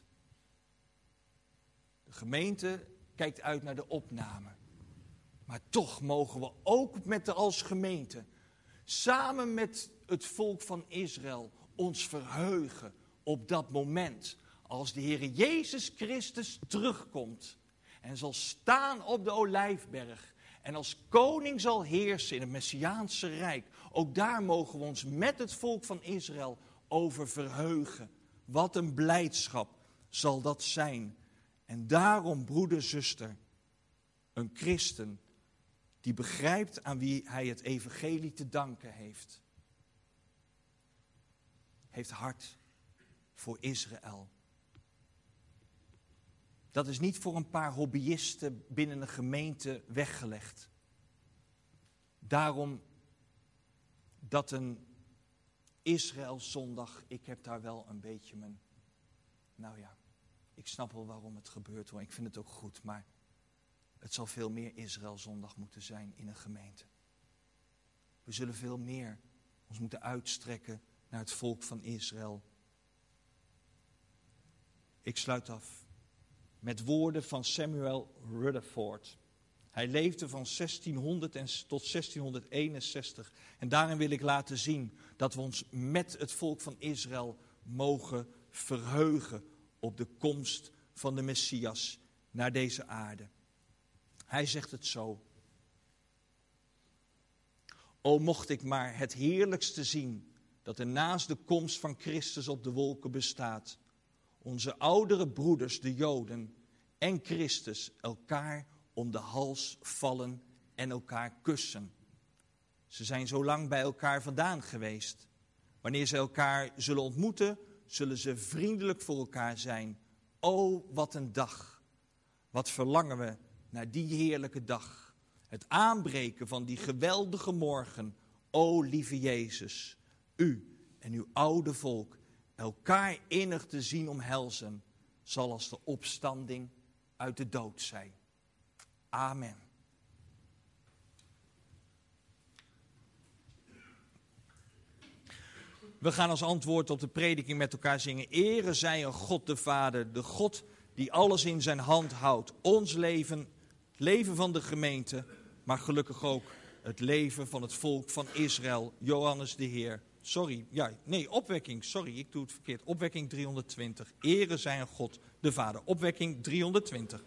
De gemeente kijkt uit naar de opname. Maar toch mogen we ook met de, als gemeente, samen met het volk van Israël, ons verheugen op dat moment. Als de Heer Jezus Christus terugkomt en zal staan op de Olijfberg. En als koning zal heersen in het Messiaanse Rijk. Ook daar mogen we ons met het volk van Israël over verheugen. Wat een blijdschap zal dat zijn. En daarom, broeder, zuster, een christen die begrijpt aan wie hij het evangelie te danken heeft. Heeft hart voor Israël. Dat is niet voor een paar hobbyisten binnen een gemeente weggelegd. Daarom dat een Israëlzondag, ik heb daar wel een beetje mijn... Nou ja, ik snap wel waarom het gebeurt hoor, ik vind het ook goed, maar het zal veel meer Israëlzondag moeten zijn in een gemeente. We zullen veel meer ons moeten uitstrekken naar het volk van Israël. Ik sluit af met woorden van Samuel Rutherford. Hij leefde van zestienhonderd tot zestienhonderdeenenzestig. En daarin wil ik laten zien dat we ons met het volk van Israël mogen verheugen op de komst van de Messias naar deze aarde. Hij zegt het zo. O, mocht ik maar het heerlijkste zien dat er naast de komst van Christus op de wolken bestaat. Onze oudere broeders, de Joden en Christus, elkaar om de hals vallen en elkaar kussen. Ze zijn zo lang bij elkaar vandaan geweest. Wanneer ze elkaar zullen ontmoeten, zullen ze vriendelijk voor elkaar zijn. O, wat een dag. Wat verlangen we naar die heerlijke dag. Het aanbreken van die geweldige morgen. O, lieve Jezus, u en uw oude volk elkaar innig te zien omhelzen, zal als de opstanding uit de dood zijn. Amen. We gaan als antwoord op de prediking met elkaar zingen. Ere zij een God de Vader, de God die alles in zijn hand houdt. Ons leven, het leven van de gemeente, maar gelukkig ook het leven van het volk van Israël. Johannes de Heer. Sorry, ja, nee, opwekking, sorry, ik doe het verkeerd. Opwekking driehonderdtwintig. Ere zij een God de Vader. Opwekking driehonderdtwintig.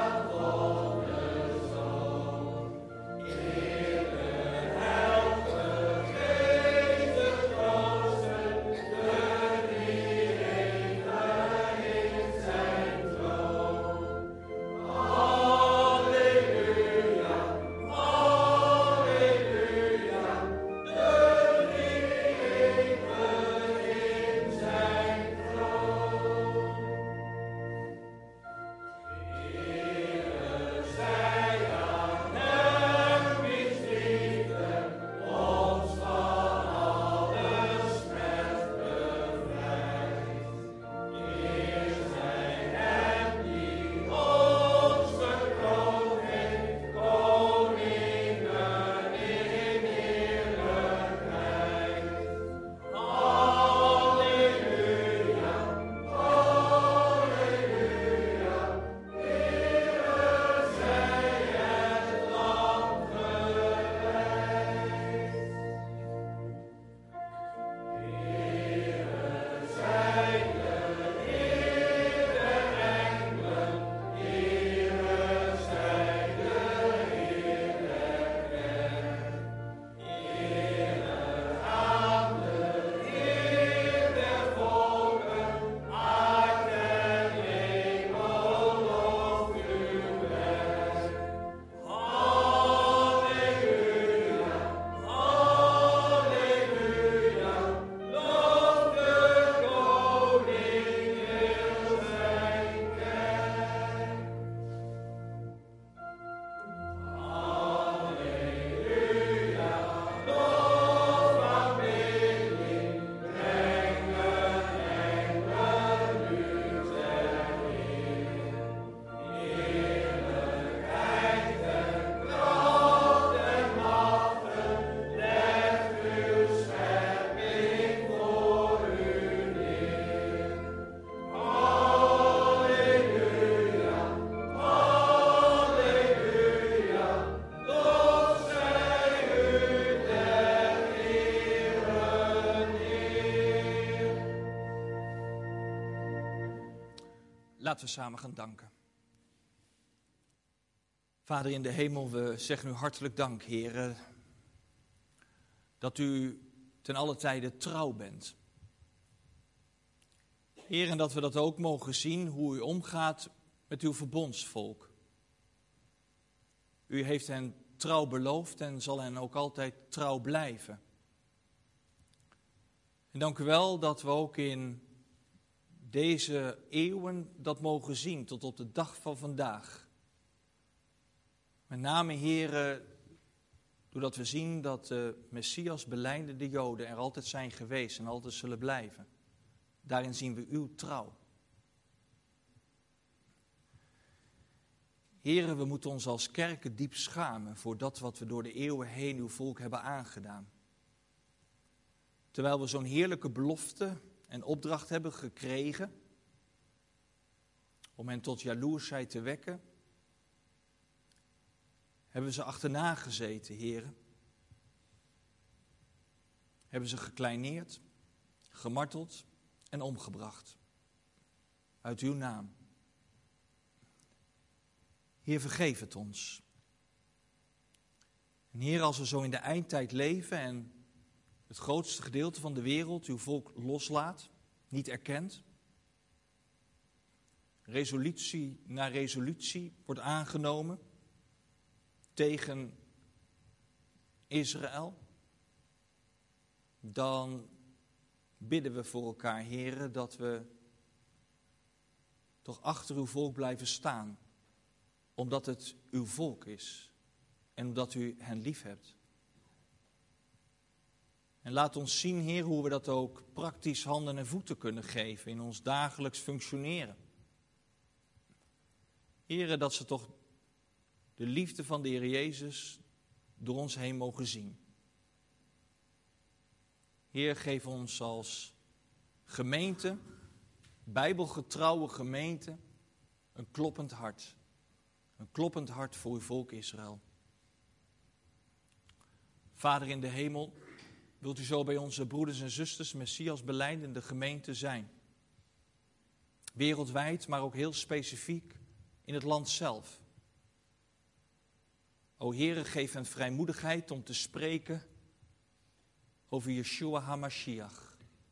Helpen Laten we samen gaan danken. Vader in de hemel, we zeggen u hartelijk dank, Heer, dat u ten alle tijde trouw bent. Heer, en dat we dat ook mogen zien, hoe u omgaat met uw verbondsvolk. U heeft hen trouw beloofd en zal hen ook altijd trouw blijven. En dank u wel dat we ook in deze eeuwen dat mogen zien tot op de dag van vandaag. Met name, Heer, doordat we zien dat de Messias belijndende Joden er altijd zijn geweest en altijd zullen blijven. Daarin zien we uw trouw. Heren, we moeten ons als kerken diep schamen voor dat wat we door de eeuwen heen uw volk hebben aangedaan. Terwijl we zo'n heerlijke belofte en opdracht hebben gekregen om hen tot jaloersheid te wekken, hebben we ze achterna gezeten, heren. Hebben ze gekleineerd, gemarteld en omgebracht. Uit uw naam. Heer, vergeef het ons. En Heer, als we zo in de eindtijd leven en het grootste gedeelte van de wereld uw volk loslaat, niet erkent, resolutie na resolutie wordt aangenomen tegen Israël, dan bidden we voor elkaar, Heere, dat we toch achter uw volk blijven staan, omdat het uw volk is en omdat u hen lief hebt. En laat ons zien, Heer, hoe we dat ook praktisch handen en voeten kunnen geven in ons dagelijks functioneren. Heere, dat ze toch de liefde van de Heer Jezus door ons heen mogen zien. Heer, geef ons als gemeente, bijbelgetrouwe gemeente, een kloppend hart. Een kloppend hart voor uw volk Israël. Vader in de hemel, wilt u zo bij onze broeders en zusters Messias belijdende gemeente zijn. Wereldwijd, maar ook heel specifiek in het land zelf. O Heere, geef hen vrijmoedigheid om te spreken over Yeshua HaMashiach.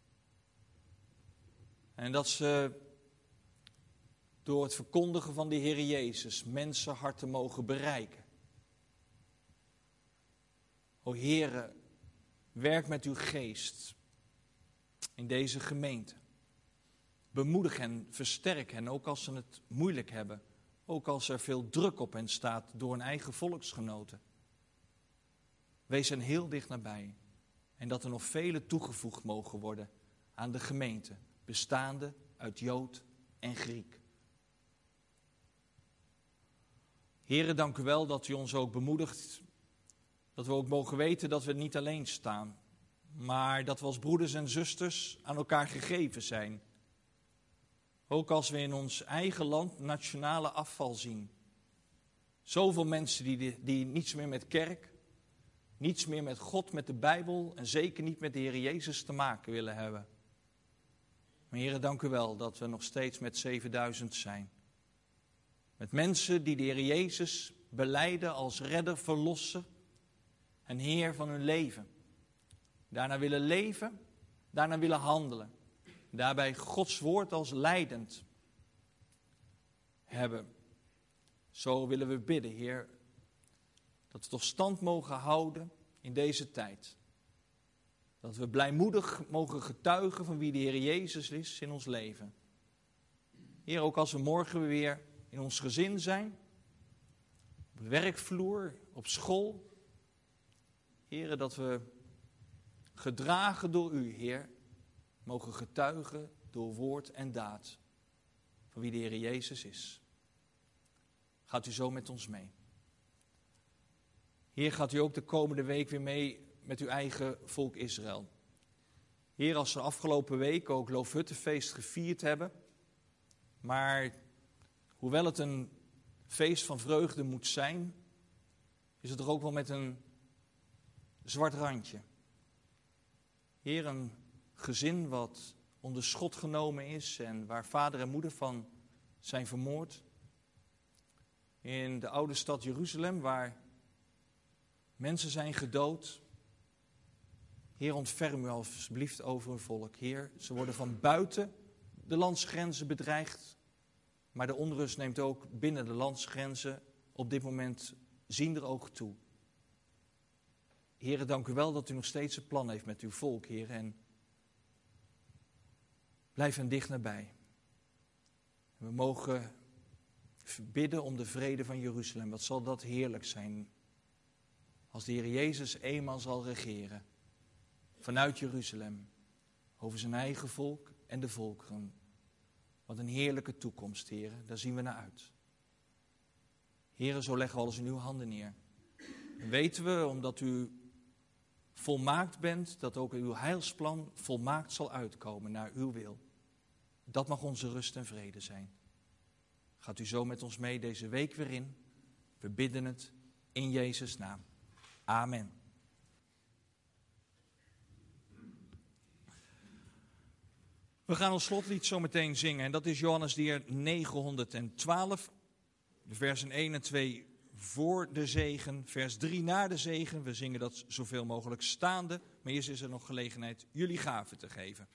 En dat ze door het verkondigen van de Heer Jezus mensenharten mogen bereiken. O Heere, werk met uw geest in deze gemeente. Bemoedig hen, versterk hen, ook als ze het moeilijk hebben. Ook als er veel druk op hen staat door hun eigen volksgenoten. Wees hen heel dicht nabij. En dat er nog vele toegevoegd mogen worden aan de gemeente, bestaande uit Jood en Griek. Heere, dank u wel dat u ons ook bemoedigt, dat we ook mogen weten dat we niet alleen staan, maar dat we als broeders en zusters aan elkaar gegeven zijn. Ook als we in ons eigen land nationale afval zien. Zoveel mensen die, die niets meer met kerk, niets meer met God, met de Bijbel en zeker niet met de Heer Jezus te maken willen hebben. Maar Heere, dank u wel dat we nog steeds met zevenduizend zijn. Met mensen die de Heer Jezus belijden als redder, verlosser en Heer van hun leven. Daarna willen leven, daarna willen handelen. Daarbij Gods woord als leidend hebben. Zo willen we bidden, Heer, dat we toch stand mogen houden in deze tijd. Dat we blijmoedig mogen getuigen van wie de Heer Jezus is in ons leven. Heer, ook als we morgen weer in ons gezin zijn, op de werkvloer, op school. Heer, dat we gedragen door u, Heer, mogen getuigen door woord en daad van wie de Heer Jezus is. Gaat u zo met ons mee. Heer, gaat u ook de komende week weer mee met uw eigen volk Israël. Heer, als we afgelopen week ook Loofhuttenfeest gevierd hebben, maar hoewel het een feest van vreugde moet zijn, is het er ook wel met een zwart randje. Heer, een gezin wat onder schot genomen is en waar vader en moeder van zijn vermoord. In de oude stad Jeruzalem, waar mensen zijn gedood. Heer, ontferm u alsjeblieft over uw volk. Heer, ze worden van buiten de landsgrenzen bedreigd. Maar de onrust neemt ook binnen de landsgrenzen op dit moment ziender oog toe. Heer, dank u wel dat u nog steeds een plan heeft met uw volk, Heer. En blijf hen dicht nabij. We mogen bidden om de vrede van Jeruzalem. Wat zal dat heerlijk zijn als de Heer Jezus eenmaal zal regeren. Vanuit Jeruzalem. Over zijn eigen volk en de volkeren. Wat een heerlijke toekomst, Heer. Daar zien we naar uit. Heer, zo leggen we alles in uw handen neer. En weten we, omdat u volmaakt bent, dat ook uw heilsplan volmaakt zal uitkomen naar uw wil. Dat mag onze rust en vrede zijn. Gaat u zo met ons mee deze week weer in. We bidden het in Jezus' naam. Amen. We gaan ons slotlied zo meteen zingen. En dat is Johannes Dier negenhonderdtwaalf. De versen één en twee voor de zegen. Vers drie na de zegen. We zingen dat zoveel mogelijk staande. Maar eerst is er nog gelegenheid jullie gaven te geven.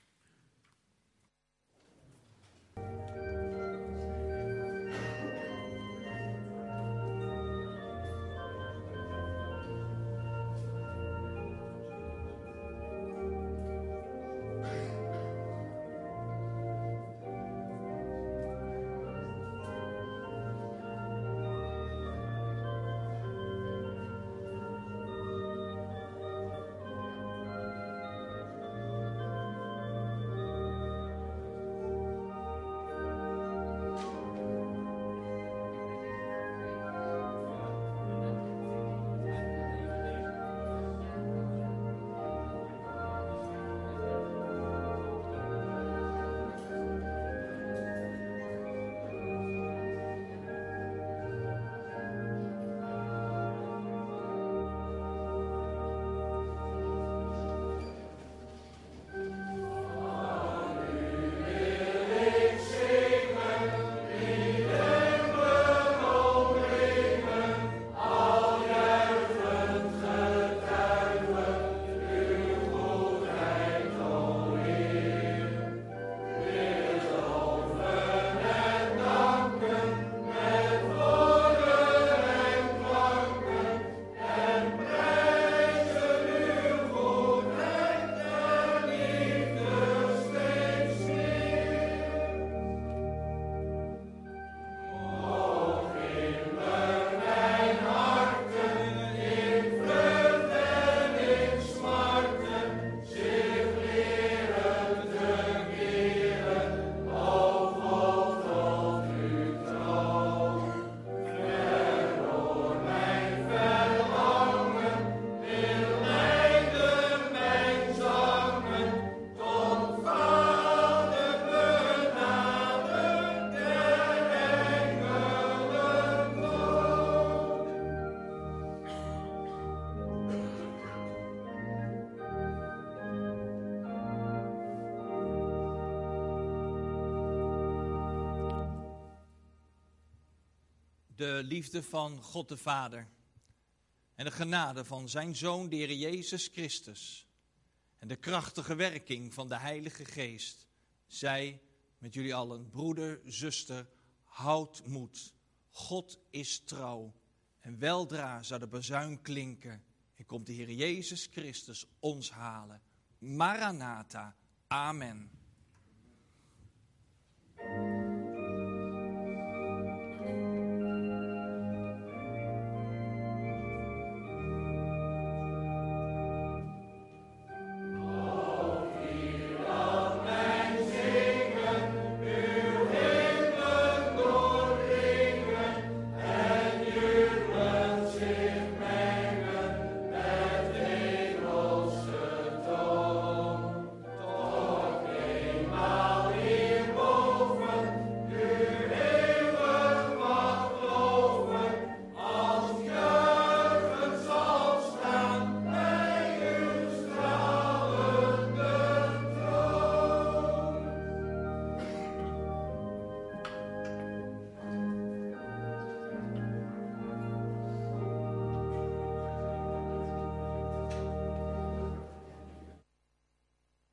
De liefde van God de Vader en de genade van zijn Zoon, de Heer Jezus Christus, en de krachtige werking van de Heilige Geest, zij met jullie allen, broeder, zuster, houd moed. God is trouw en weldra zal de bazuin klinken en komt de Heer Jezus Christus ons halen. Maranatha. Amen.